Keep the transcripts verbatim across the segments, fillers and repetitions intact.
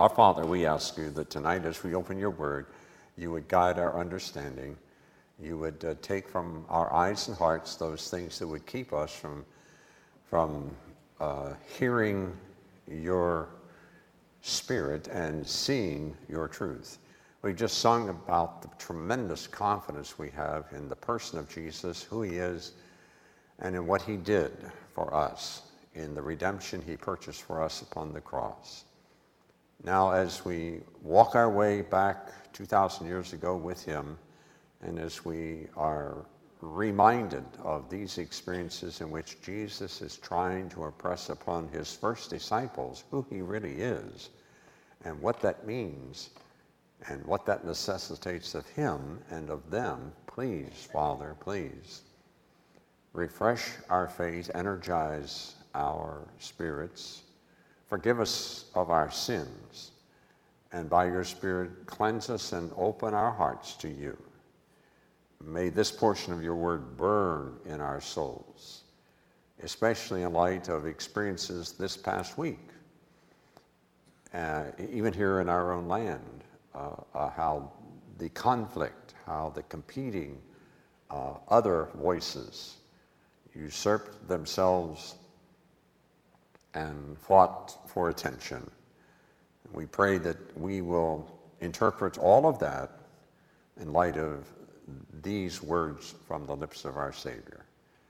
Our Father, we ask you that tonight as we open your word, you would guide our understanding. You would uh, take from our eyes and hearts those things that would keep us from, from uh, hearing your spirit and seeing your truth. We just sung about the tremendous confidence we have in the person of Jesus, who he is, and in what he did for us, in the redemption he purchased for us upon the cross. Now, as we walk our way back two thousand years ago with him, and as we are reminded of these experiences in which Jesus is trying to impress upon his first disciples who he really is, and what that means, and what that necessitates of him and of them, please, Father, please, refresh our faith, energize our spirits, forgive us of our sins, and by your Spirit cleanse us and open our hearts to you. May this portion of your word burn in our souls, especially in light of experiences this past week, uh, even here in our own land, uh, uh, how the conflict, how the competing uh, other voices usurped themselves and fought for attention. We pray that we will interpret all of that in light of these words from the lips of our Savior.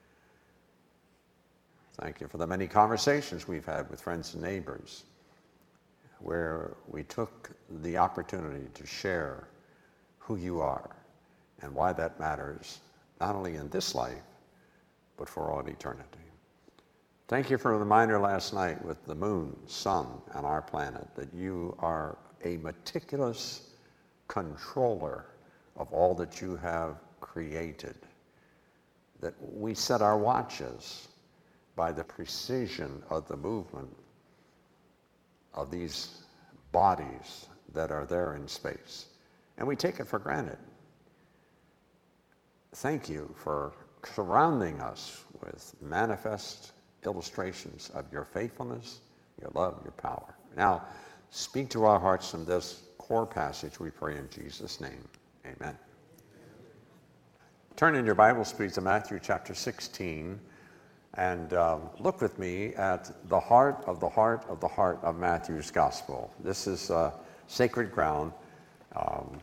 Thank you for the many conversations we've had with friends and neighbors where we took the opportunity to share who you are and why that matters, not only in this life, but for all eternity. Thank you for the reminder last night with the moon, sun, and our planet that you are a meticulous controller of all that you have created, that we set our watches by the precision of the movement of these bodies that are there in space, and we take it for granted. Thank you for surrounding us with manifest illustrations of your faithfulness, your love, your power. Now, speak to our hearts from this core passage, we pray in Jesus' name. Amen. Turn in your Bibles, please, to Matthew chapter sixteen, and um, look with me at the heart of the heart of the heart of Matthew's gospel. This is uh, sacred ground. Um,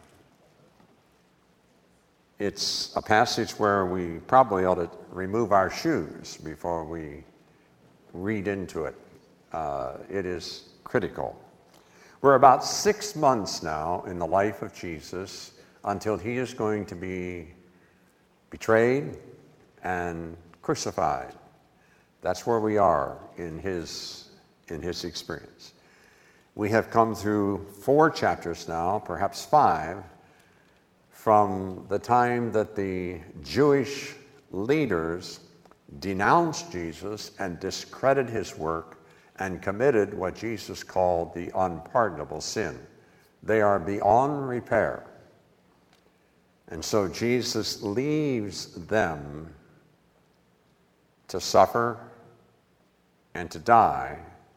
it's a passage where we probably ought to remove our shoes before we read into it. Uh, it is critical. We're about six months now in the life of Jesus until he is going to be betrayed and crucified. That's where we are in his, in his experience. We have come through four chapters now, perhaps five, from the time that the Jewish leaders denounced Jesus and discredited his work and committed what Jesus called the unpardonable sin. They are beyond repair. And so Jesus leaves them to suffer and to die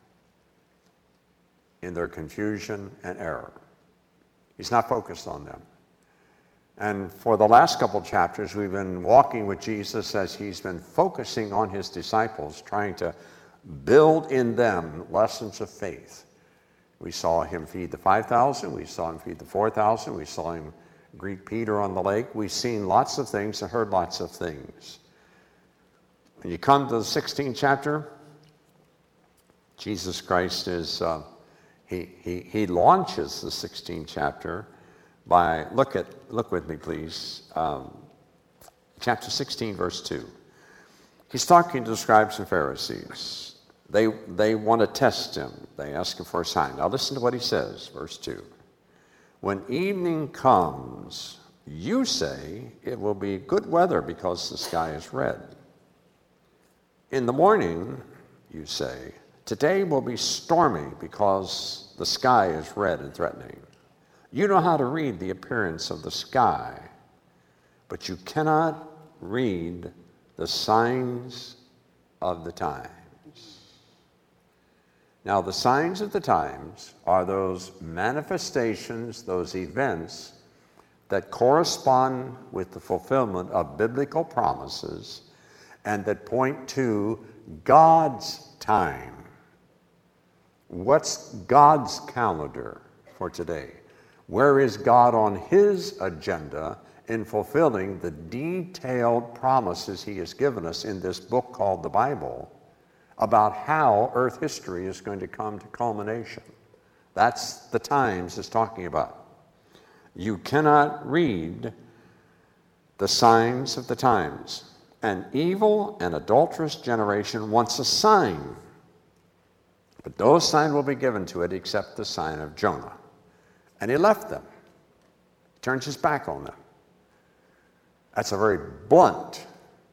in their confusion and error. He's not focused on them. And for the last couple chapters, we've been walking with Jesus as he's been focusing on his disciples, trying to build in them lessons of faith. We saw him feed the five thousand. We saw him feed the four thousand. We saw him greet Peter on the lake. We've seen lots of things and heard lots of things. When you come to the sixteenth chapter, Jesus Christ is, uh, he, he, he launches the sixteenth chapter by, look at, look with me please, um, chapter sixteen, verse two. He's talking to the scribes and Pharisees. They, they want to test him. They ask him for a sign. Now listen to what he says, verse two. When evening comes, you say it will be good weather because the sky is red. In the morning, you say, today will be stormy because the sky is red and threatening. You know how to read the appearance of the sky, but you cannot read the signs of the times. Now, the signs of the times are those manifestations, those events that correspond with the fulfillment of biblical promises and that point to God's time. What's God's calendar for today? Where is God on his agenda in fulfilling the detailed promises he has given us in this book called the Bible about how earth history is going to come to culmination? That's the times it's talking about. You cannot read the signs of the times. An evil and adulterous generation wants a sign, but no sign will be given to it except the sign of Jonah. And he left them, turns his back on them. That's a very blunt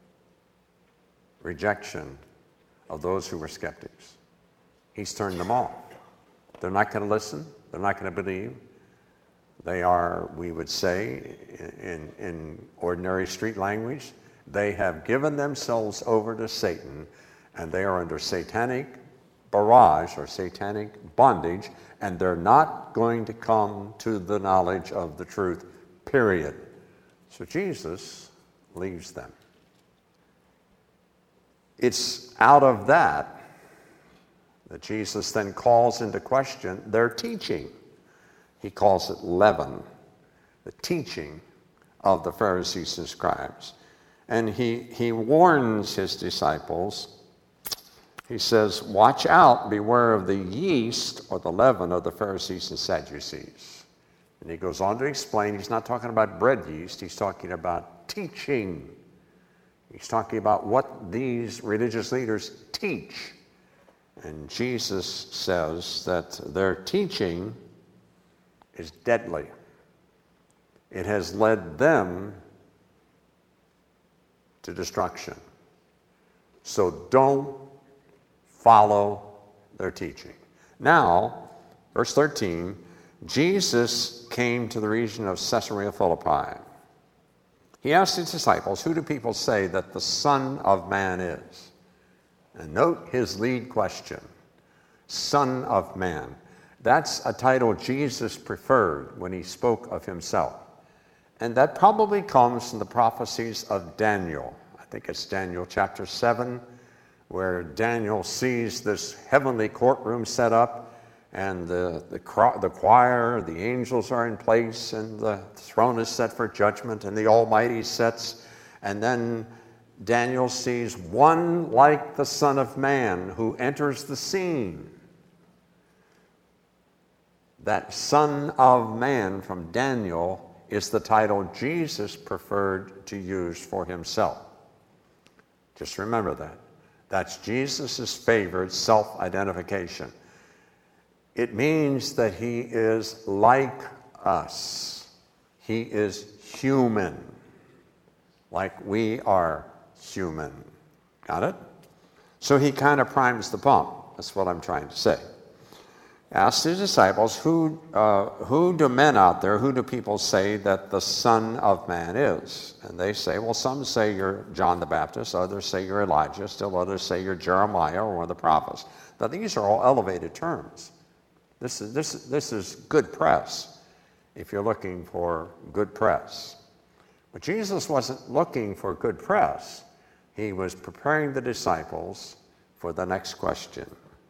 rejection of those who were skeptics. He's turned them off. They're not going to listen. They're not going to believe. They are, we would say, in, in ordinary street language, they have given themselves over to Satan, and they are under satanic barrage or satanic bondage, and they're not going to come to the knowledge of the truth, period. So Jesus leaves them. It's out of that that Jesus then calls into question their teaching. He calls it leaven, the teaching of the Pharisees and scribes. And he, he warns his disciples. He says, watch out, beware of the yeast or the leaven of the Pharisees and Sadducees. And he goes on to explain, he's not talking about bread yeast, he's talking about teaching. He's talking about what these religious leaders teach. And Jesus says that their teaching is deadly. It has led them to destruction. So don't follow their teaching. Now, verse thirteen, Jesus came to the region of Caesarea Philippi. He asked his disciples, who do people say that the Son of Man is? And note his lead question, Son of Man. That's a title Jesus preferred when he spoke of himself. And that probably comes from the prophecies of Daniel. I think it's Daniel chapter seven, where Daniel sees this heavenly courtroom set up, and the, the, the choir, the angels are in place, and the throne is set for judgment, and the Almighty sits. And then Daniel sees one like the Son of Man who enters the scene. That Son of Man from Daniel is the title Jesus preferred to use for himself. Just remember that. That's Jesus' favored self-identification. It means that he is like us. He is human, like we are human. Got it? So he kind of primes the pump. That's what I'm trying to say. Asked his disciples, who, uh, who do men out there, who do people say that the Son of Man is? And they say, well, some say you're John the Baptist, others say you're Elijah, still others say you're Jeremiah or one of the prophets. Now, these are all elevated terms. This is, this, this is good press, if you're looking for good press. But Jesus wasn't looking for good press. He was preparing the disciples for the next question.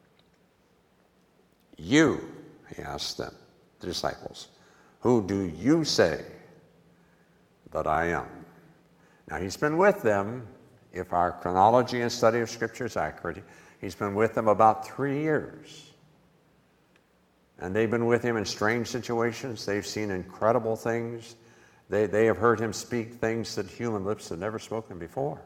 You, he asked them, the disciples, who do you say that I am? Now, he's been with them, if our chronology and study of Scripture is accurate, he's been with them about three years. And they've been with him in strange situations. They've seen incredible things. They, they have heard him speak things that human lips had never spoken before.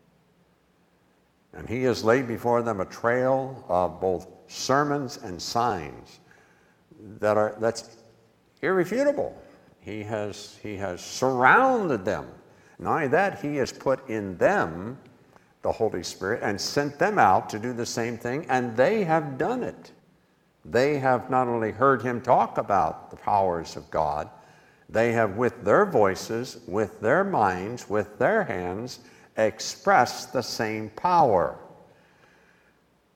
And he has laid before them a trail of both sermons and signs that are that's irrefutable. He has, he has surrounded them. Not only that, he has put in them the Holy Spirit and sent them out to do the same thing, and they have done it. They have not only heard him talk about the powers of God, they have with their voices, with their minds, with their hands, expressed the same power.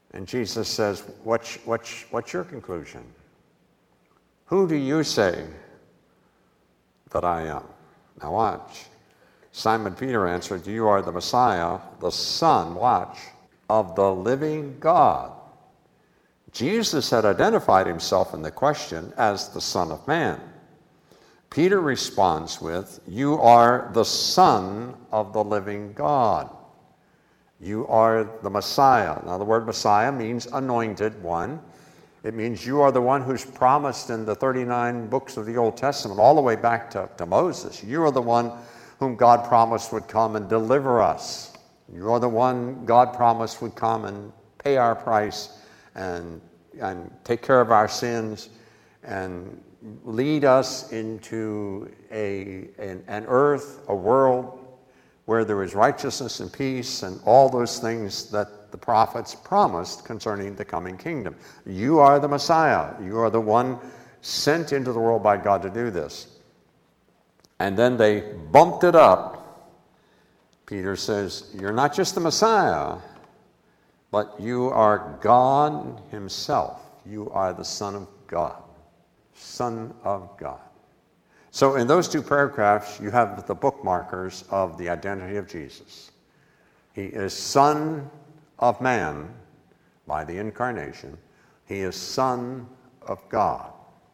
And Jesus says, what's, what's, what's your conclusion? Who do you say that I am? Now watch. Simon Peter answered, you are the Messiah, the Son, watch, of the living God. Jesus had identified himself in the question as the Son of Man. Peter responds with, you are the Son of the living God. You are the Messiah. Now the word Messiah means anointed one. It means you are the one who's promised in the thirty-nine books of the Old Testament, all the way back to, to Moses. You are the one whom God promised would come and deliver us. You are the one God promised would come and pay our price and, and take care of our sins and lead us into a, an, an earth, a world where there is righteousness and peace and all those things that the prophets promised concerning the coming kingdom. You are the Messiah. You are the one sent into the world by God to do this. And then they bumped it up. Peter says, you're not just the Messiah, but you are God himself. You are the Son of God. Son of God. So in those two paragraphs, you have the bookmarkers of the identity of Jesus. He is Son of Man by the incarnation. He is Son of God.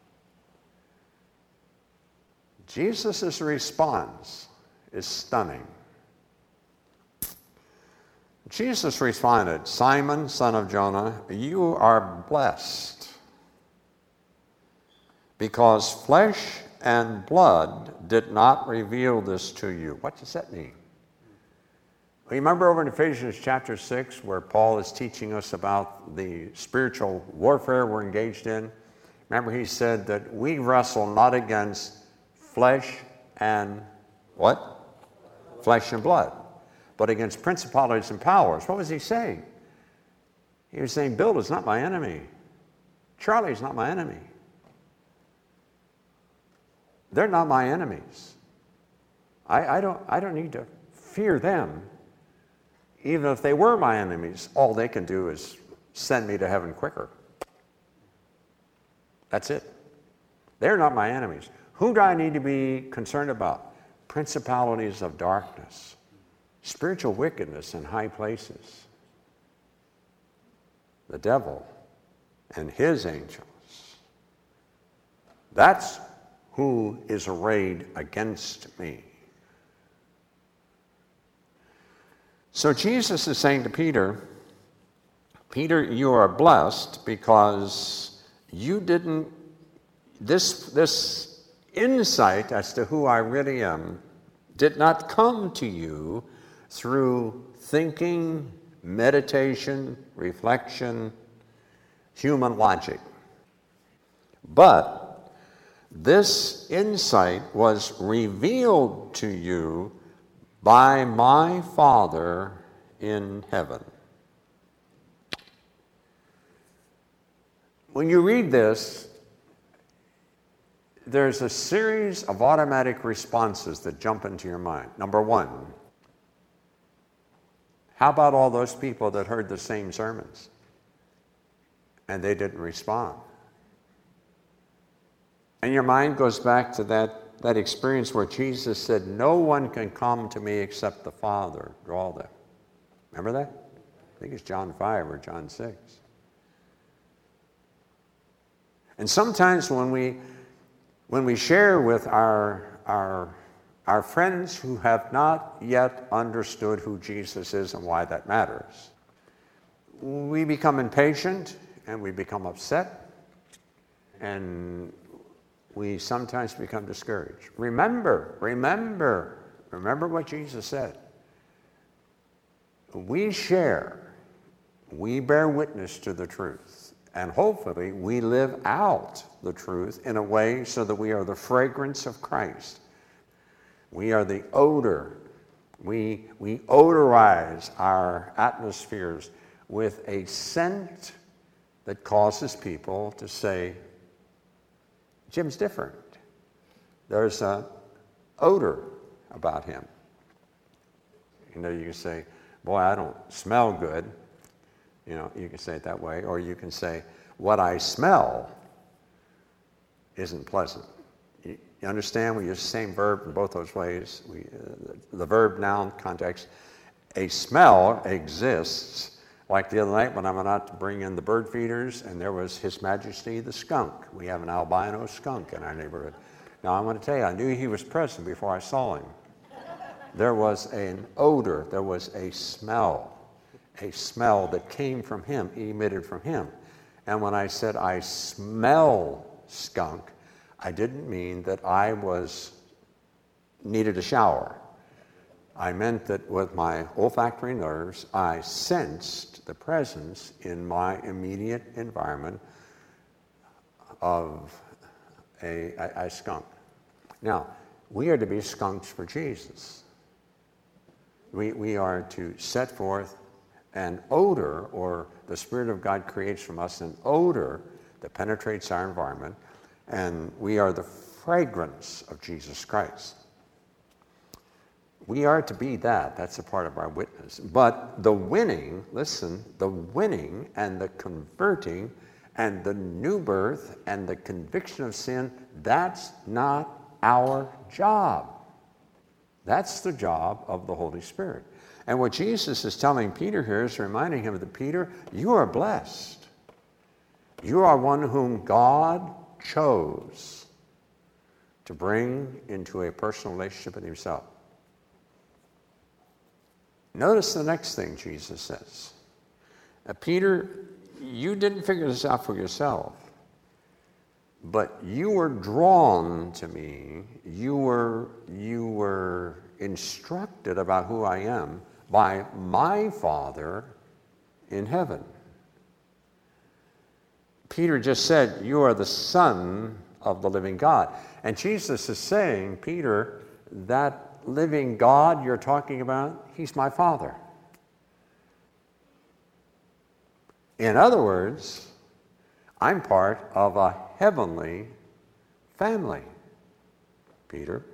Jesus' response is stunning. Jesus responded, Simon, son of Jonah, you are blessed, because flesh and blood did not reveal this to you. What does that mean? Remember over in Ephesians chapter six, where Paul is teaching us about the spiritual warfare we're engaged in? Remember he said that we wrestle not against flesh and what? Flesh and blood, but against principalities and powers. What was he saying? He was saying, Bill is not my enemy. Charlie is not my enemy. They're not my enemies. I, I, don't, I don't need to fear them. Even if they were my enemies, all they can do is send me to heaven quicker. That's it. They're not my enemies. Who do I need to be concerned about? Principalities of darkness, spiritual wickedness in high places, the devil and his angels. That's who is arrayed against me. So Jesus is saying to Peter, Peter, you are blessed because you didn't, this, this insight as to who I really am did not come to you through thinking, meditation, reflection, human logic. But this insight was revealed to you by my Father in heaven. When you read this, there's a series of automatic responses that jump into your mind. Number one, how about all those people that heard the same sermons and they didn't respond? And your mind goes back to that That experience where Jesus said, no one can come to me except the Father draw them. Remember that? I think it's John five or John six. And sometimes when we when we share with our our our friends who have not yet understood who Jesus is and why that matters, we become impatient and we become upset, and we sometimes become discouraged. Remember, remember, remember what Jesus said. We share, we bear witness to the truth, and hopefully we live out the truth in a way so that we are the fragrance of Christ. We are the odor. We, we odorize our atmospheres with a scent that causes people to say, Jim's different. There's an odor about him. You know, you can say, boy, I don't smell good, You know, you can say it that way, or you can say, what I smell isn't pleasant. You, you understand? We use the same verb in both those ways. We, uh, the, the verb noun context. A smell exists. Like the other night when I went out to bring in the bird feeders, and there was His Majesty the skunk. We have an albino skunk in our neighborhood. Now, I want to tell you, I knew he was present before I saw him. There was an odor, there was a smell, a smell that came from him, emitted from him. And when I said, I smell skunk, I didn't mean that I was needed a shower. I meant that with my olfactory nerves, I sensed the presence in my immediate environment of a, a, a skunk. Now, we are to be skunks for Jesus. We, we are to set forth an odor, or the Spirit of God creates from us an odor that penetrates our environment, and we are the fragrance of Jesus Christ. We are to be that. That's a part of our witness. But the winning, listen, the winning and the converting and the new birth and the conviction of sin, that's not our job. That's the job of the Holy Spirit. And what Jesus is telling Peter here is reminding him that, Peter, you are blessed. You are one whom God chose to bring into a personal relationship with himself. Notice the next thing Jesus says. Now, Peter, you didn't figure this out for yourself, but you were drawn to me. You were, you were instructed about who I am by my Father in heaven. Peter just said, you are the Son of the living God. And Jesus is saying, Peter, that living God you're talking about, he's my Father. In other words, I'm part of a heavenly family, Peter.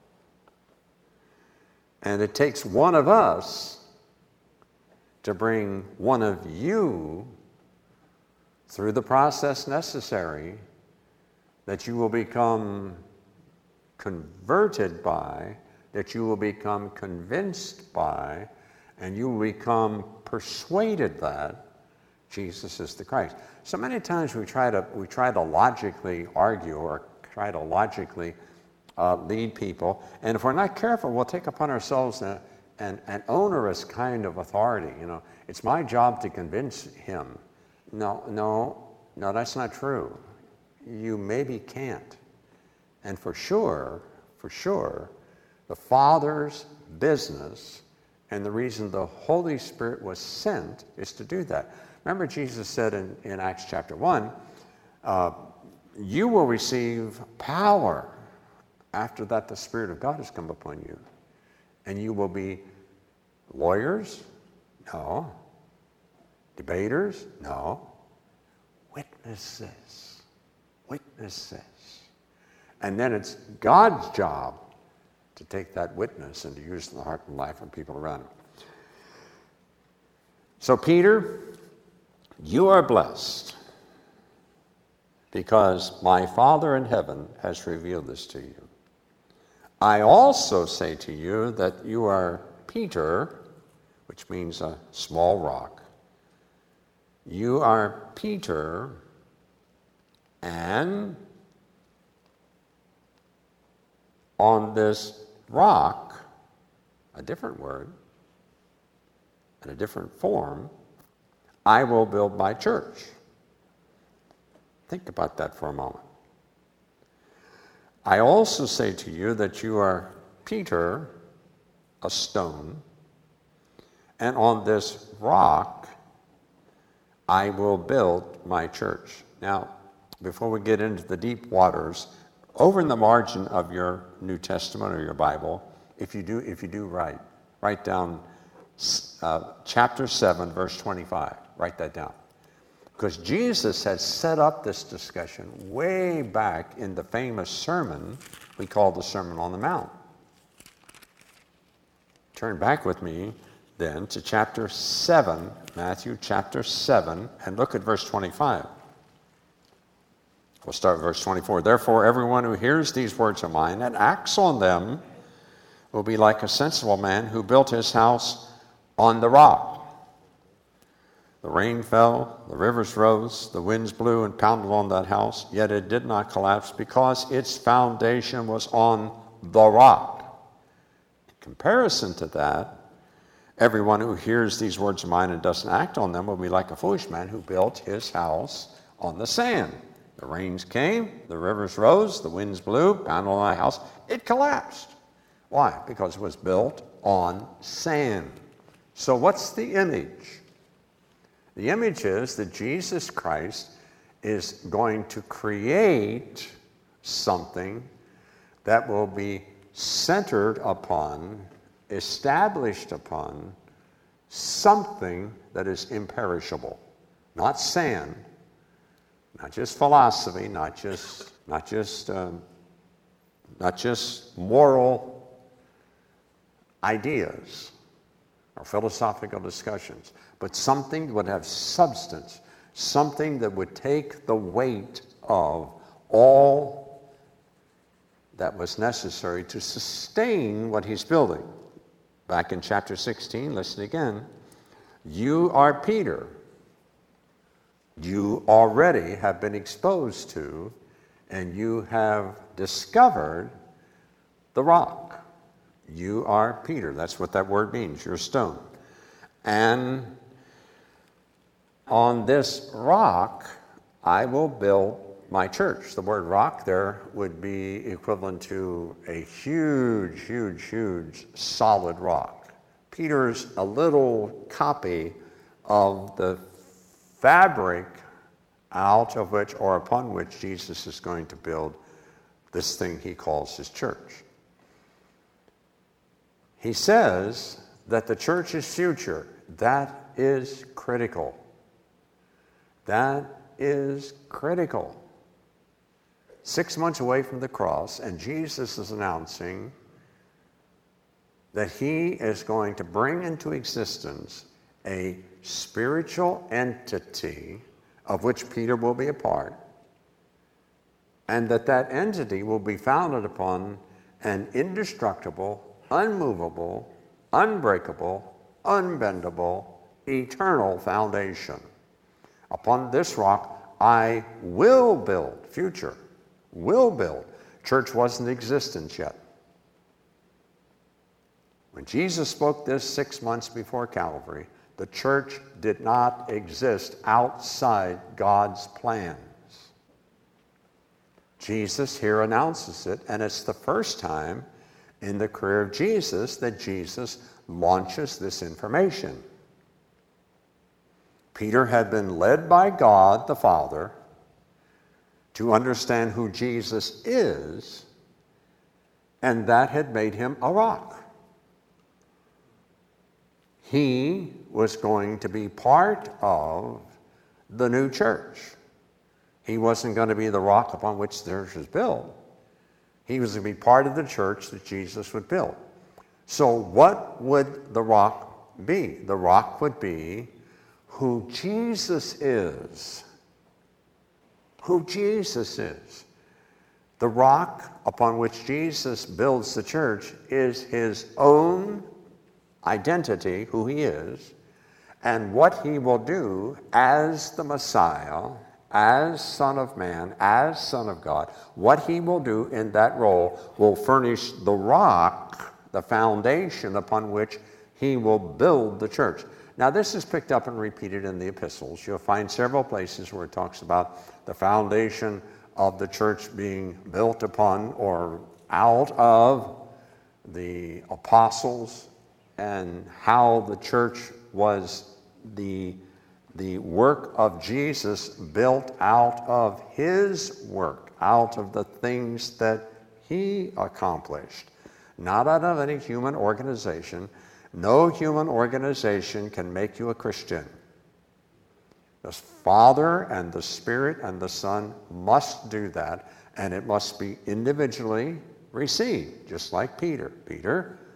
And it takes one of us to bring one of you through the process necessary that you will become converted by, that you will become convinced by, and you will become persuaded that Jesus is the Christ. So many times we try to we try to logically argue or try to logically uh, lead people, and if we're not careful, we'll take upon ourselves a, an, an onerous kind of authority. You know, it's my job to convince him. No, no, no, that's not true. You maybe can't. And for sure, for sure, the Father's business and the reason the Holy Spirit was sent is to do that. Remember, Jesus said in, in Acts chapter one, uh, you will receive power after that the Spirit of God has come upon you. And you will be lawyers? No. Debaters? No. Witnesses. Witnesses. And then it's God's job to take that witness and to use the heart and life of people around him. So, Peter, you are blessed because my Father in heaven has revealed this to you. I also say to you that you are Peter, which means a small rock. You are Peter, and on this rock, a different word, in a different form, I will build my church. Think about that for a moment. I also say to you that you are Peter, a stone, and on this rock I will build my church. Now, before we get into the deep waters, over in the margin of your New Testament or your Bible, if you do, if you do write, write down uh, chapter seven, verse twenty-five. Write that down. Because Jesus had set up this discussion way back in the famous sermon we call the Sermon on the Mount. Turn back with me then to chapter seven, Matthew chapter seven, and look at verse twenty-five. We'll start with verse twenty-four. Therefore, everyone who hears these words of mine and acts on them will be like a sensible man who built his house on the rock. The rain fell, the rivers rose, the winds blew and pounded on that house, yet it did not collapse because its foundation was on the rock. In comparison to that, everyone who hears these words of mine and doesn't act on them will be like a foolish man who built his house on the sand. The rains came, the rivers rose, the winds blew, pounded on that house. It collapsed. Why? Because it was built on sand. So what's the image? The image is that Jesus Christ is going to create something that will be centered upon, established upon, something that is imperishable. Not sand, not just philosophy, not just, not just, um, not just moral ideas or philosophical discussions, but something that would have substance, something that would take the weight of all that was necessary to sustain what he's building. Back in chapter sixteen, listen again. You are Peter. You already have been exposed to, and you have discovered the rock. You are Peter. That's what that word means. You're a stone. And on this rock, I will build my church. The word rock there would be equivalent to a huge, huge, huge solid rock. Peter's a little copy of the fabric out of which or upon which Jesus is going to build this thing he calls his church. He says that the church is future. That is critical. That is critical. Six months away from the cross, and Jesus is announcing that he is going to bring into existence a spiritual entity of which Peter will be a part, and that that entity will be founded upon an indestructible, unmovable, unbreakable, unbendable, eternal foundation. Upon this rock I will build, future, will build. Church wasn't in existence yet. When Jesus spoke this six months before Calvary, the church did not exist outside God's plans. Jesus here announces it, and it's the first time in the career of Jesus that Jesus launches this information. Peter had been led by God the Father to understand who Jesus is, and that had made him a rock. He was going to be part of the new church. He wasn't going to be the rock upon which the church was built. He was going to be part of the church that Jesus would build. So what would the rock be? The rock would be who Jesus is. Who Jesus is. The rock upon which Jesus builds the church is his own identity, who he is, and what he will do as the Messiah, as Son of Man, as Son of God. What he will do in that role will furnish the rock, the foundation upon which he will build the church. Now, this is picked up and repeated in the epistles. You'll find several places where it talks about the foundation of the church being built upon or out of the apostles, and how the church was the, the work of Jesus built out of his work, out of the things that he accomplished, not out of any human organization. No human organization can make you a Christian. The Father and the Spirit and the Son must do that, and it must be individually received, just like Peter. Peter,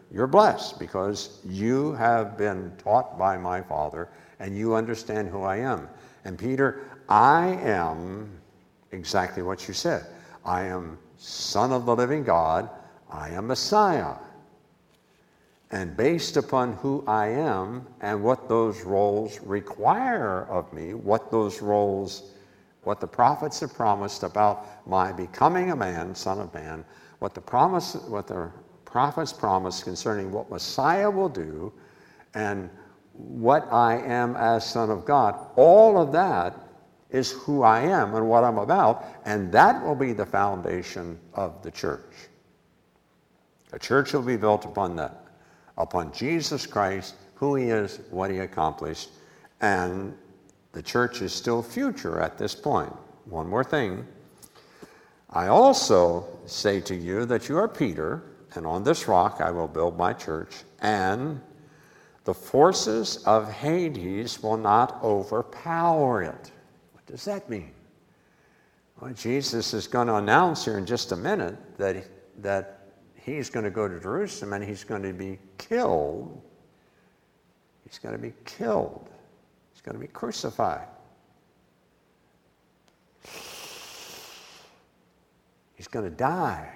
you're blessed because you have been taught by my Father and you understand who I am. And Peter, I am exactly what you said. I am Son of the living God. I am Messiah. And based upon who I am and what those roles require of me, what those roles, what the prophets have promised about my becoming a man, Son of Man, what the promise, what the prophets promise concerning what Messiah will do, and what I am as Son of God, all of that is who I am and what I'm about, and that will be the foundation of the church. The church will be built upon that, upon Jesus Christ, who he is, what he accomplished, and the church is still future at this point. One more thing. I also say to you that you are Peter, and on this rock I will build my church, and the forces of Hades will not overpower it. What does that mean? Well, Jesus is going to announce here in just a minute that, that he's going to go to Jerusalem and he's going to be killed. He's going to be killed. He's going to be crucified. He's going to die.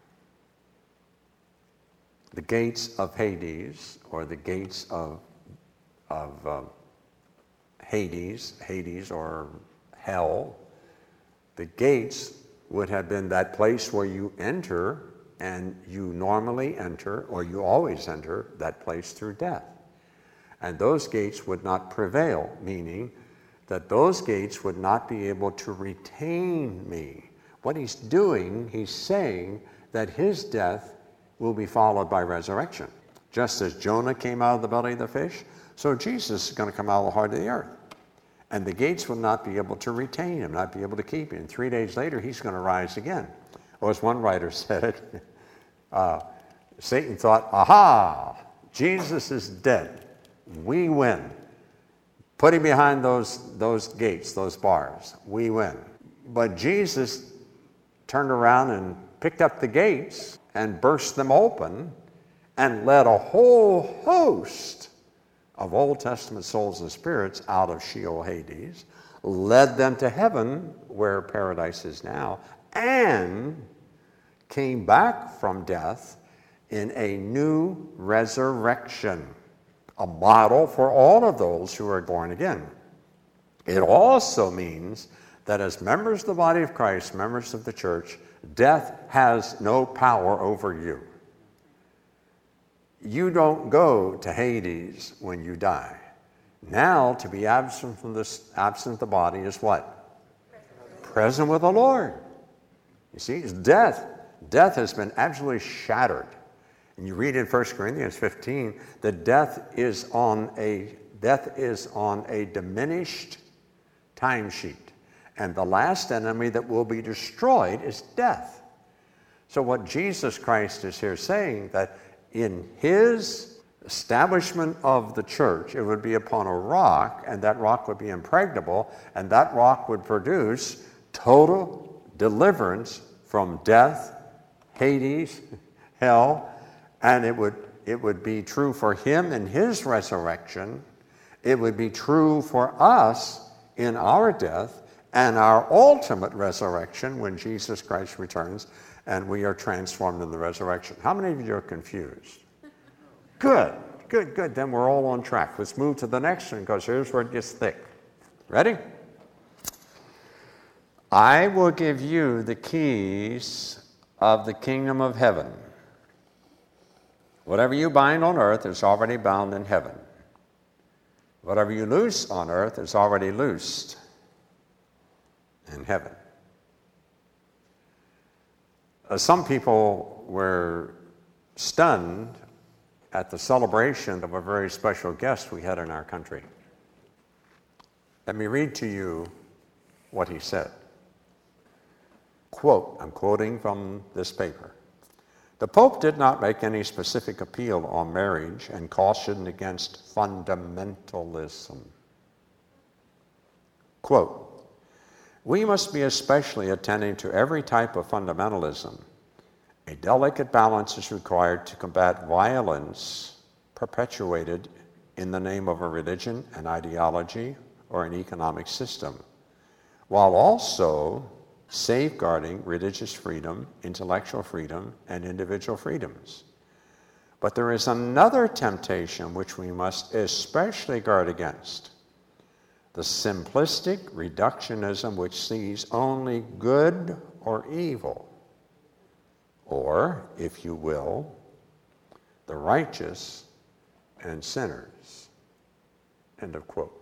The gates of Hades, or the gates of, of uh, Hades, Hades or hell, the gates would have been that place where you enter, and you normally enter, or you always enter, that place through death. And those gates would not prevail, meaning that those gates would not be able to retain me. What he's doing, he's saying that his death will be followed by resurrection. Just as Jonah came out of the belly of the fish, so Jesus is going to come out of the heart of the earth. And the gates will not be able to retain him, not be able to keep him. And three days later, he's going to rise again. Or as one writer said, uh, Satan thought, aha, Jesus is dead. We win. Put him behind those, those gates, those bars. We win. But Jesus turned around and picked up the gates and burst them open and led a whole host of Old Testament souls and spirits out of Sheol, Hades, led them to heaven, where paradise is now, and came back from death in a new resurrection, a model for all of those who are born again. It also means that as members of the body of Christ, members of the church, death has no power over you. You don't go to Hades when you die. Now, to be absent from this, absent the body is what? Present with the Lord. You see, it's death. Death has been absolutely shattered. And you read in First Corinthians fifteen that death is on a death is on a diminished timesheet. And the last enemy that will be destroyed is death. So what Jesus Christ is here saying, that in his establishment of the church, it would be upon a rock, and that rock would be impregnable, and that rock would produce total deliverance from death, Hades, hell, and it would, it would be true for him in his resurrection. It would be true for us in our death, and our ultimate resurrection when Jesus Christ returns and we are transformed in the resurrection. How many of you are confused? Good, good, good. Then we're all on track. Let's move to the next one, because here's where it gets thick. Ready? I will give you the keys of the kingdom of heaven. Whatever you bind on earth is already bound in heaven. Whatever you loose on earth is already loosed in heaven. Uh, some people were stunned at the celebration of a very special guest we had in our country. Let me read to you what he said. Quote, I'm quoting from this paper. The Pope did not make any specific appeal on marriage and cautioned against fundamentalism. Quote, we must be especially attentive to every type of fundamentalism A delicate balance is required to combat violence perpetuated in the name of a religion, an ideology, or an economic system, while also safeguarding religious freedom, intellectual freedom, and individual freedoms. But there is another temptation which we must especially guard against: the simplistic reductionism which sees only good or evil, or, if you will, the righteous and sinners. End of quote.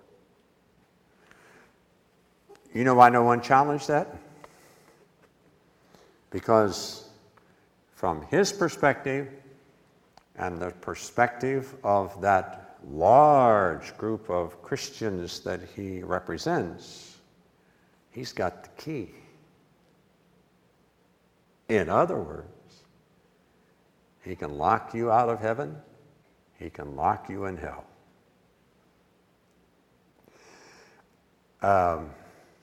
You know why no one challenged that? Because from his perspective and the perspective of that large group of Christians that he represents, he's got the key. In other words, he can lock you out of heaven, he can lock you in hell. Um,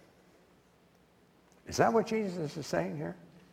is that what Jesus is saying here?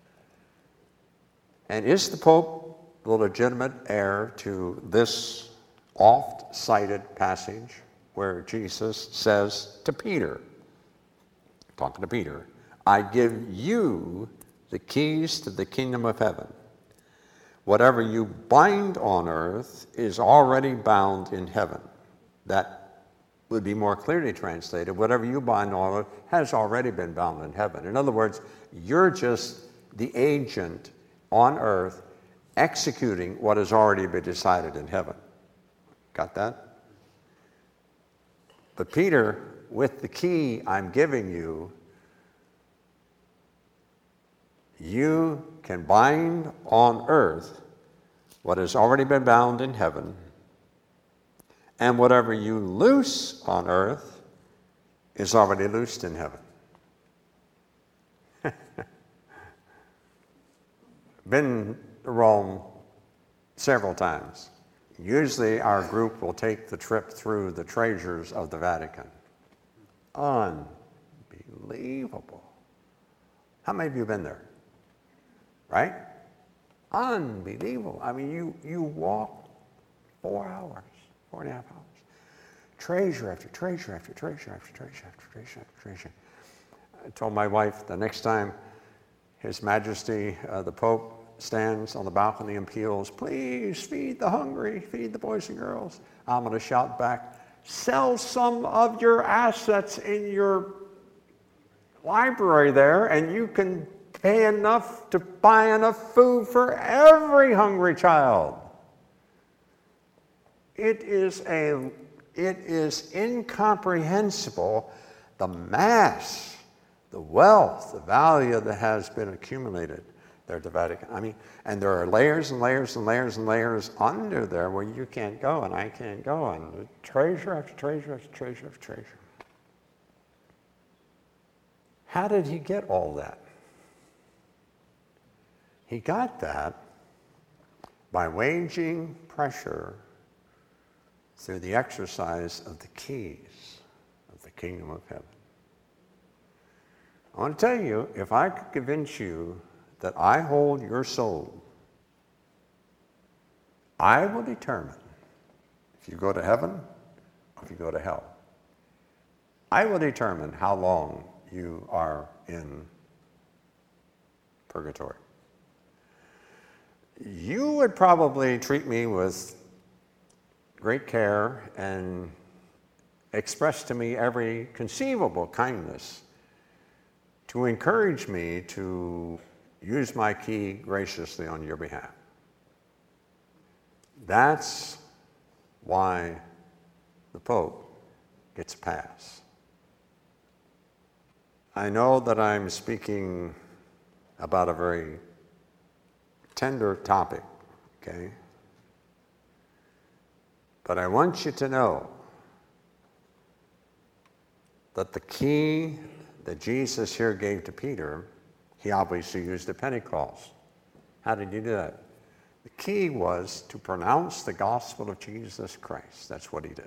And is the Pope the legitimate heir to this oft-cited passage where Jesus says to Peter, talking to Peter, I give you the keys to the kingdom of heaven. Whatever you bind on earth is already bound in heaven. That would be more clearly translated. Whatever you bind on earth has already been bound in heaven. In other words, you're just the agent on earth executing what has already been decided in heaven. Got that? But Peter, with the key I'm giving you, you can bind on earth what has already been bound in heaven, and whatever you loose on earth is already loosed in heaven. Been to Rome several times. Usually our group will take the trip through the treasures of the Vatican. Unbelievable. How many of you have been there? Right? Unbelievable. I mean, you, you walk four hours, four and a half hours. Treasure after treasure after treasure after treasure after treasure after treasure. I told my wife the next time His Majesty, uh, the Pope, stands on the balcony and appeals, please feed the hungry, feed the boys and girls. I'm going to shout back, sell some of your assets in your library there, and you can pay enough to buy enough food for every hungry child. It is a, it is incomprehensible, the mass, the wealth, the value that has been accumulated there at the Vatican. I mean, and there are layers and layers and layers and layers under there where you can't go and I can't go, and treasure after treasure after treasure after treasure. How did he get all that? He got that by waging pressure through the exercise of the keys of the kingdom of heaven. I want to tell you, if I could convince you that I hold your soul, I will determine if you go to heaven or if you go to hell. I will determine how long you are in purgatory. You would probably treat me with great care and express to me every conceivable kindness to encourage me to use my key graciously on your behalf. That's why the Pope gets a pass. I know that I'm speaking about a very tender topic, okay? But I want you to know that the key that Jesus here gave to Peter, he obviously used at Pentecost. How did he do that? The key was to pronounce the gospel of Jesus Christ. That's what he did.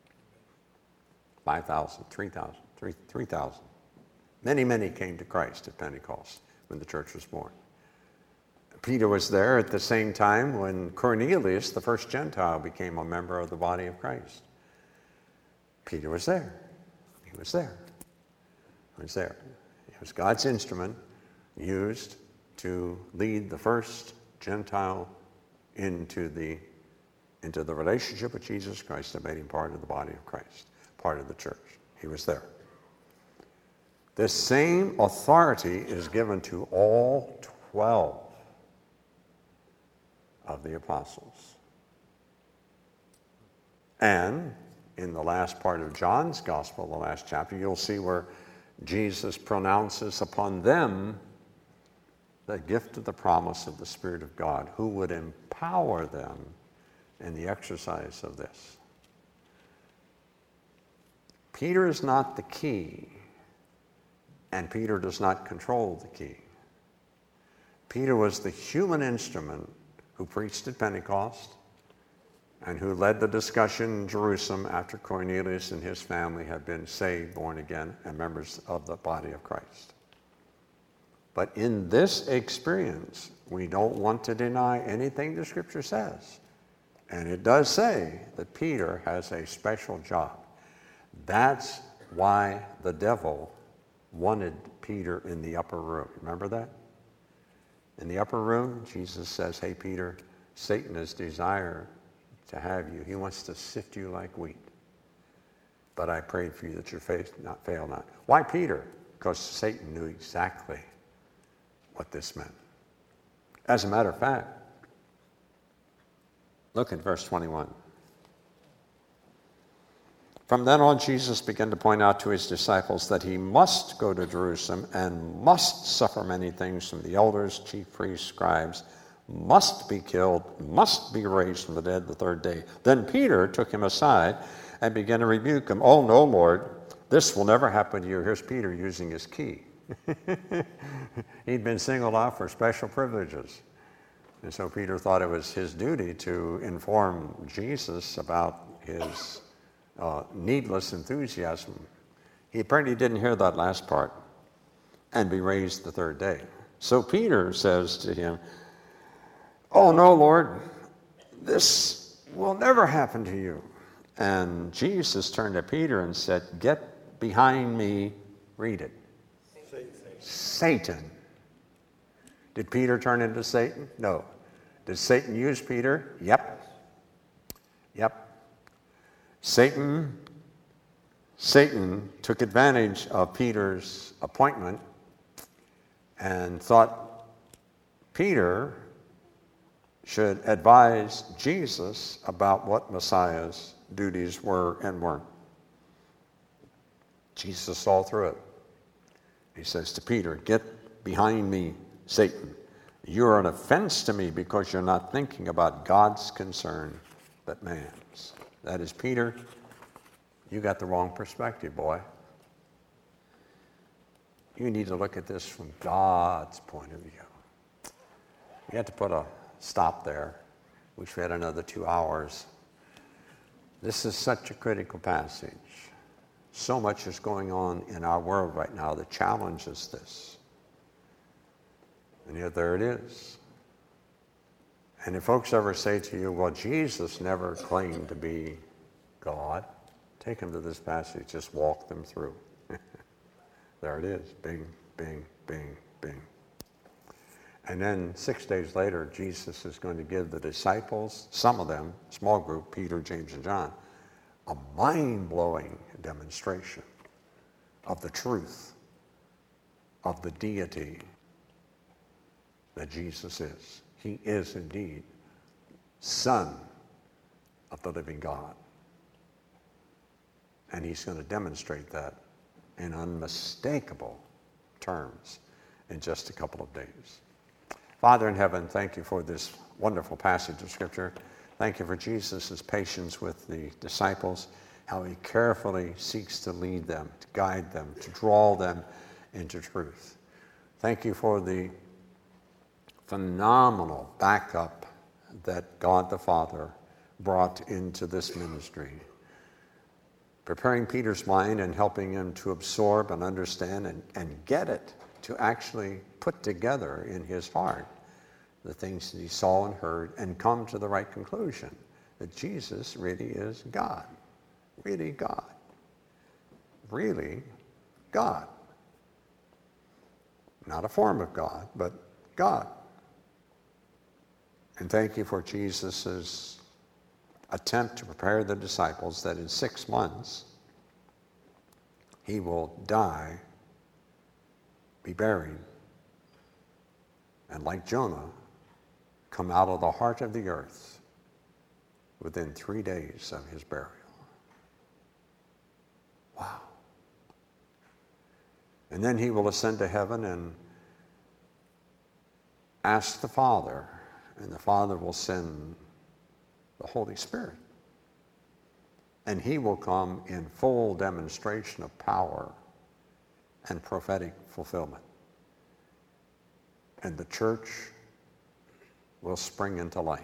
five thousand, three thousand, three thousand. Many, many came to Christ at Pentecost when the church was born. Peter was there at the same time when Cornelius, the first Gentile, became a member of the body of Christ. Peter was there. He was there. He was there. He was God's instrument used to lead the first Gentile into the, into the relationship with Jesus Christ and made him part of the body of Christ, part of the church. He was there. This same authority is given to all twelve of the apostles. And in the last part of John's gospel, the last chapter, you'll see where Jesus pronounces upon them the gift of the promise of the Spirit of God, who would empower them in the exercise of this. Peter is not the key, and Peter does not control the key. Peter was the human instrument who preached at Pentecost and who led the discussion in Jerusalem after Cornelius and his family had been saved, born again, and members of the body of Christ. But in this experience, we don't want to deny anything the Scripture says. And it does say that Peter has a special job. That's why the devil wanted Peter in the upper room. Remember that? In the upper room, Jesus says, hey, Peter, Satan has desire to have you. He wants to sift you like wheat. But I prayed for you that your faith not fail not. Why Peter? Because Satan knew exactly what this meant. As a matter of fact, look at verse twenty-one. From then on, Jesus began to point out to his disciples that he must go to Jerusalem and must suffer many things from the elders, chief priests, scribes, must be killed, must be raised from the dead the third day. Then Peter took him aside and began to rebuke him. Oh, no, Lord, this will never happen to you. Here's Peter using his key. He'd been singled out for special privileges. And so Peter thought it was his duty to inform Jesus about his Uh, needless enthusiasm. He apparently didn't hear that last part, and be raised the third day. So Peter says to him, oh no, Lord, this will never happen to you. And Jesus turned to Peter and said, get behind me, read it. Satan. Satan. Did Peter turn into Satan? No. Did Satan use Peter? Yep. Yep. Satan, Satan took advantage of Peter's appointment and thought Peter should advise Jesus about what Messiah's duties were and weren't. Jesus saw through it. He says to Peter, get behind me, Satan. You're an offense to me because you're not thinking about God's concern, but man's. That is, Peter, you got the wrong perspective, boy. You need to look at this from God's point of view. We had to put a stop there. Wish we had another two hours. This is such a critical passage. So much is going on in our world right now that challenges this. And yet there it is. And if folks ever say to you, well, Jesus never claimed to be God, take them to this passage, just walk them through. There it is, bing, bing, bing, bing. And then six days later, Jesus is going to give the disciples, some of them, small group, Peter, James, and John, a mind-blowing demonstration of the truth of the deity that Jesus is. He is indeed Son of the living God. And he's going to demonstrate that in unmistakable terms in just a couple of days. Father in heaven, thank you for this wonderful passage of Scripture. Thank you for Jesus' patience with the disciples, how he carefully seeks to lead them, to guide them, to draw them into truth. Thank you for the phenomenal backup that God the Father brought into this ministry, preparing Peter's mind and helping him to absorb and understand and, and get it, to actually put together in his heart the things that he saw and heard and come to the right conclusion that Jesus really is God, really God, really God. Not a form of God, but God. And thank you for Jesus' attempt to prepare the disciples that in six months he will die, be buried, and like Jonah, come out of the heart of the earth within three days of his burial. Wow. And then he will ascend to heaven and ask the Father, and the Father will send the Holy Spirit. And he will come in full demonstration of power and prophetic fulfillment. And the church will spring into life,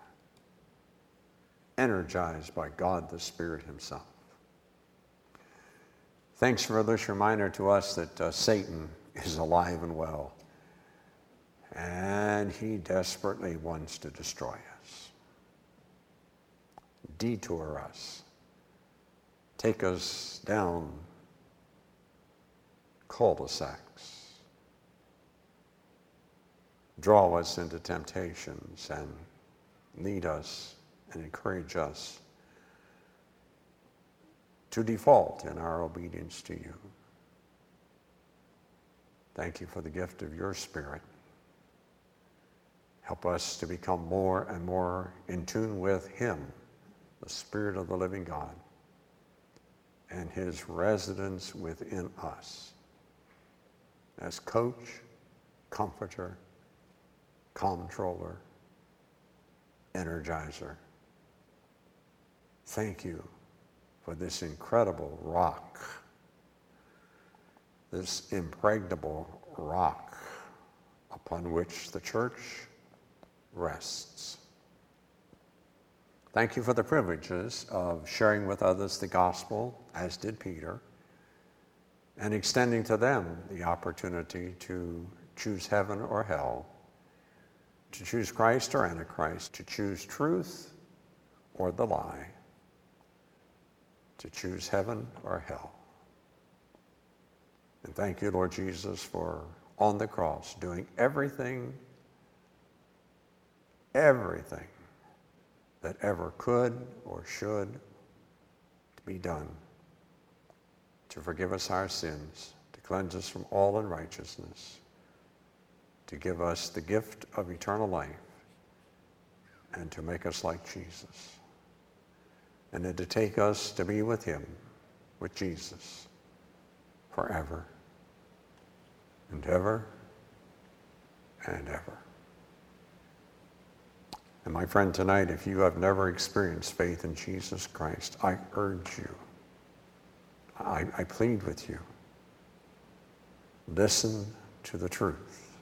energized by God the Spirit himself. Thanks for this reminder to us that uh, Satan is alive and well, and he desperately wants to destroy us, detour us, take us down cul-de-sacs, draw us into temptations, and lead us and encourage us to default in our obedience to you. Thank you for the gift of your Spirit. Help us to become more and more in tune with him, the Spirit of the living God, and his residence within us as coach, comforter, controller, energizer. Thank you for this incredible rock, this impregnable rock upon which the church rests. Thank you for the privileges of sharing with others the gospel, as did Peter, and extending to them the opportunity to choose heaven or hell, to choose Christ or Antichrist, to choose truth or the lie, to choose heaven or hell. And thank you, Lord Jesus, for on the cross doing everything, everything that ever could or should be done to forgive us our sins, to cleanse us from all unrighteousness, to give us the gift of eternal life, and to make us like Jesus, and then to take us to be with him, with Jesus, forever and ever and ever. And my friend, tonight, if you have never experienced faith in Jesus Christ, I urge you, I, I plead with you, listen to the truth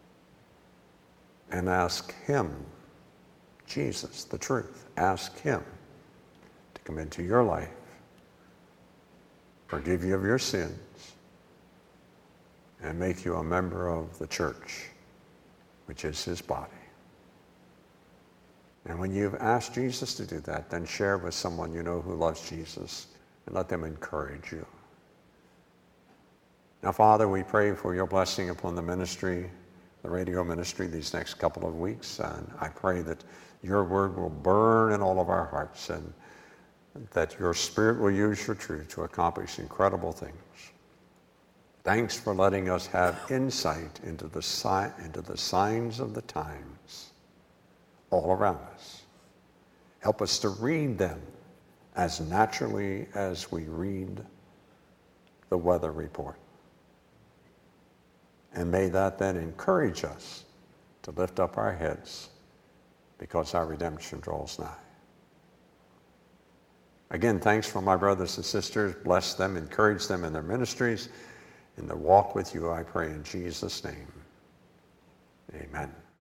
and ask him, Jesus, the truth, ask him to come into your life, forgive you of your sins, and make you a member of the church, which is his body. And when you've asked Jesus to do that, then share with someone you know who loves Jesus and let them encourage you. Now, Father, we pray for your blessing upon the ministry, the radio ministry, these next couple of weeks. And I pray that your word will burn in all of our hearts and that your Spirit will use your truth to accomplish incredible things. Thanks for letting us have insight into the, si- into the signs of the times all around us. Help us to read them as naturally as we read the weather report. And may that then encourage us to lift up our heads because our redemption draws nigh. Again, thanks for my brothers and sisters. Bless them, encourage them in their ministries, in their walk with you, I pray in Jesus' name. Amen.